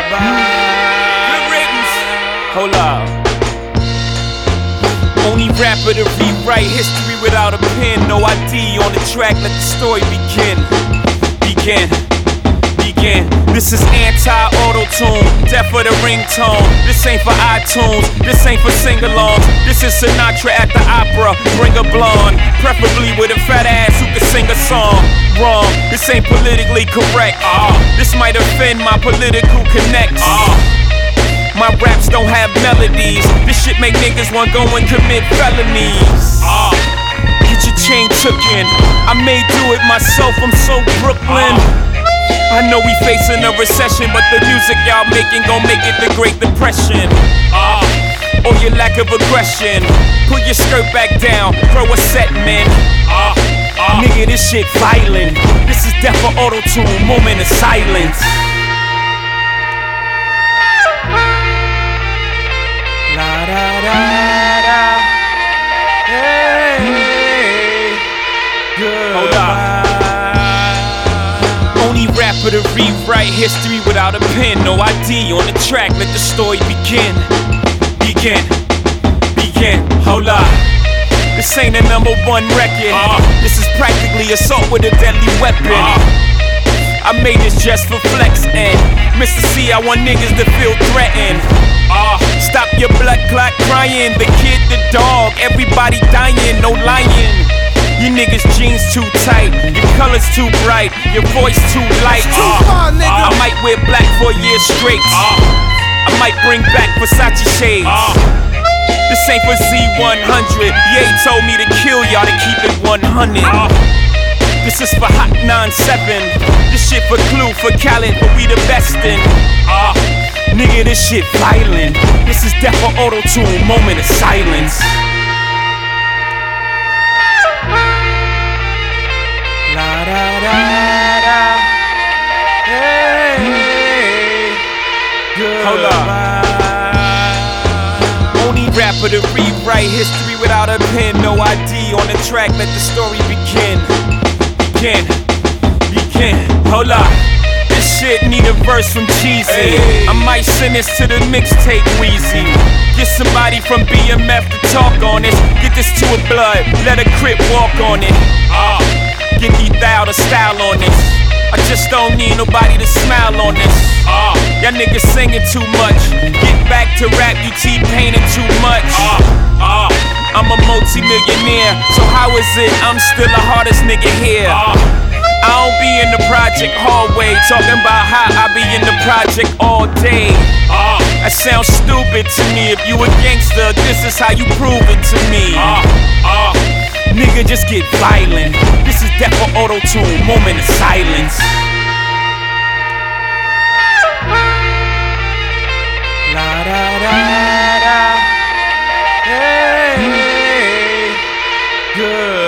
Good riddance. Hold up. Only rapper to rewrite history without a pen. No ID on the track, let the story begin. This is anti-auto-tune, death for the ringtone. This ain't for iTunes, this ain't for sing-alongs. This is Sinatra at the opera, bring a blonde, preferably with a fat ass who can sing a song. Wrong, this ain't politically correct. This might offend my political connects. My raps don't have melodies. This shit make niggas want go and commit felonies. Get your chain took in. I may do it myself, I'm so Brooklyn. I know we facing a recession, but the music y'all making gon' make it the Great Depression. Or your lack of aggression. Pull your skirt back down, throw a set, man. Nigga, this shit violent. This is death for auto-tune, moment of silence. La da da da. Hey, good. Hold up. Only rapper to rewrite history without a pen. No ID on the track, let the story begin. Hold up. This ain't a #1 record. This is practically assault with a deadly weapon. I made this just for flex and Mr. C, I want niggas to feel threatened. Stop your blood clot crying. The kid, the dog, everybody dying, no lying. You niggas jeans too tight, your colors too bright, your voice too light. I might wear black for a year straight. I might bring back Versace shades. This ain't for Z100. Ye told me to kill y'all to keep it 100. This is for Hot 97. This shit for Clue, for Khaled, but we the best in. Nigga, this shit violent. This is death for auto-tune, moment of silence. La da da da. Hey, good. Hold up. Only rapper to rewrite history without a pen. No ID on the track, let the story begin. Hold up. This shit need a verse from Cheesy. I might send this to the mixtape Weezy. Get somebody from BMF to talk on this. Get this to a blood, let a Crip walk on it. Get Thou the style on this. I just don't need nobody to smile on this. Y'all niggas singing too much. Get back to rap, you T-painting too much. I'm a multi-millionaire, so how is it I'm still the hardest nigga here? I don't be in the project hallway talking about how I be in the project all day. That sounds stupid to me. If you a gangster, this is how you prove it to me. Nigga, just get violent. This is death for auto-tune, moment of silence. La da da da. Hey, good.